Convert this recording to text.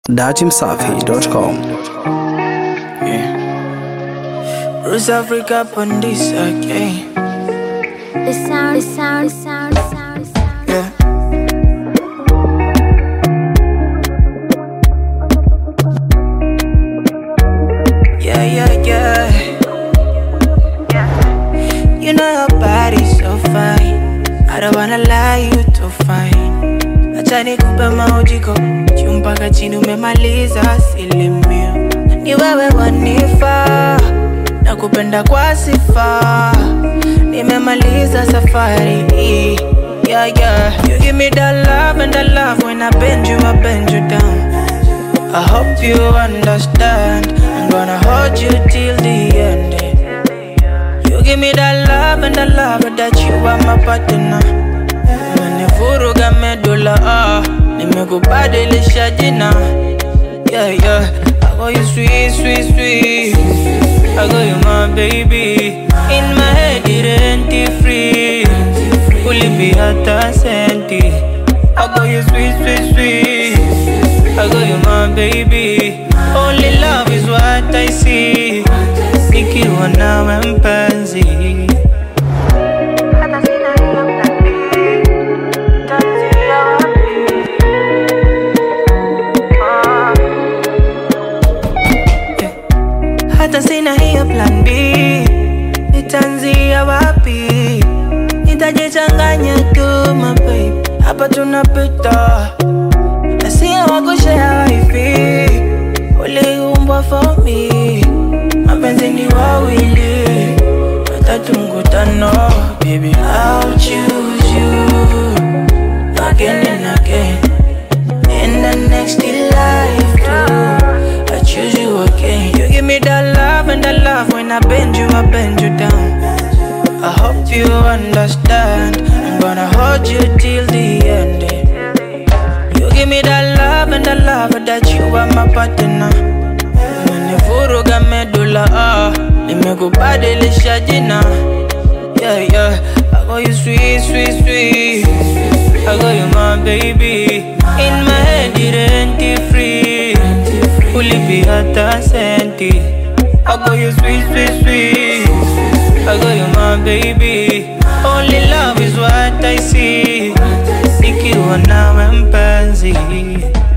datimsafi.com. Yeah. Rose Africa on this again. The sound. Yeah. Yeah. You know your body's so fine. I don't wanna lie, you too fine. Acha nikupe maujiko chumpaka chini umemaliza asilimia. Ni wewe wanifaa nakupenda kwa sifa. Nimemaliza safari. Yeah. You give me that love and that love. When I bend you down. I hope you understand. I'm gonna hold you till the end. You give me that love and that love that you are my partner. Manivuruga medula nimekubadilisha jina. Yeah. I got you sweet. I got you my baby. In my head it ain't free. Ulipi hata senti. I got you sweet. I got you my baby. Only love is what I see. Nikiwa nawe mpenzi. Hata sina hiyo plan B. Nitaanzia wapi? Nitajichanganya tu my baby. Hapa tunapita. Nasia wakushare wifi. Uliumbwa for me. Mapenzi ni wawili watatu mkutano. Baby I'll choose you again and again. In the next life too I choose you again. You give me that love and that love. When I bend you down. I hope you understand. I'm gonna hold you till the end. You give me that love and that love that you are my partner. Manivuruga medula nimekubadilisha jina. Yeah. I got you sweet. I got you my baby. In my head it ain't free. Ulipi hata senti. I got you sweet. I got you my baby. Only love is what I see. Nikiwa nawe mpenzi.